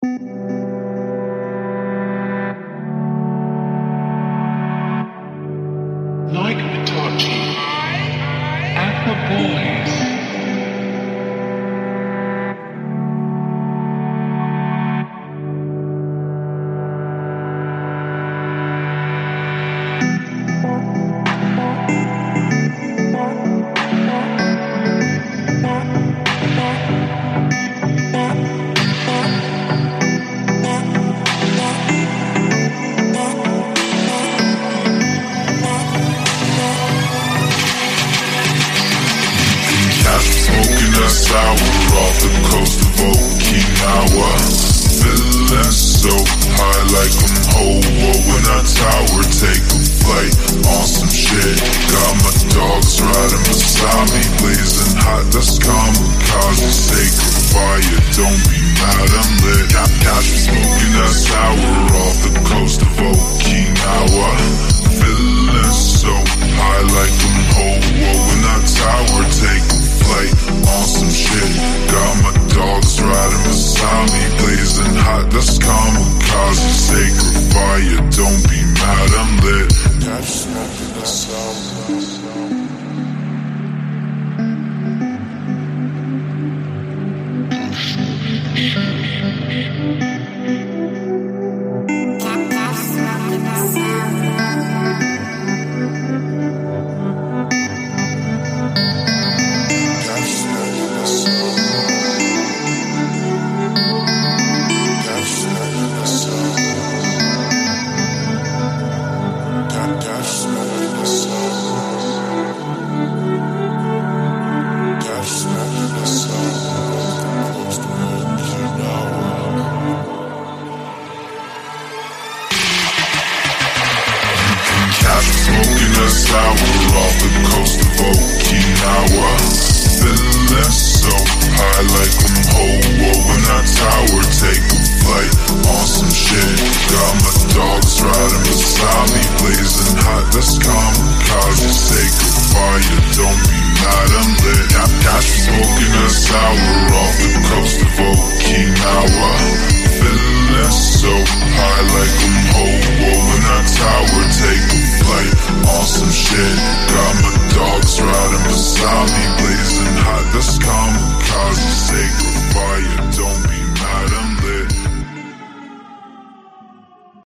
Like Hitachi, Aqua Boys. Smoking that sour off the coast of Okinawa. Feeling so high like I'm Hobo in a tower. Take a flight on some shit. Got my dogs riding beside me, blazing hot. That's kamikaze, sacred fire. Don't be mad, I'm lit. Catch me smoking that sour off the coast of Okinawa. Feeling so high like I'm Hobo in a tower. Take a flight on some shit. Got my dogs riding beside me, blazing hot. That's kamikaze, sacred fire. Don't be mad, I'm lit. Catch smoking that sour. Smoking that sour off the coast of Okinawa. Feeling so high like I'm Hobo in that tower. Take a flight on some shit. Got my dogs riding beside me, blazing hot. That's kamikaze, sacred fire. Don't be mad, I'm lit. Catch me smoking that sour off the coast of Okinawa. Feeling so high like I'm Hobo in that tower. Take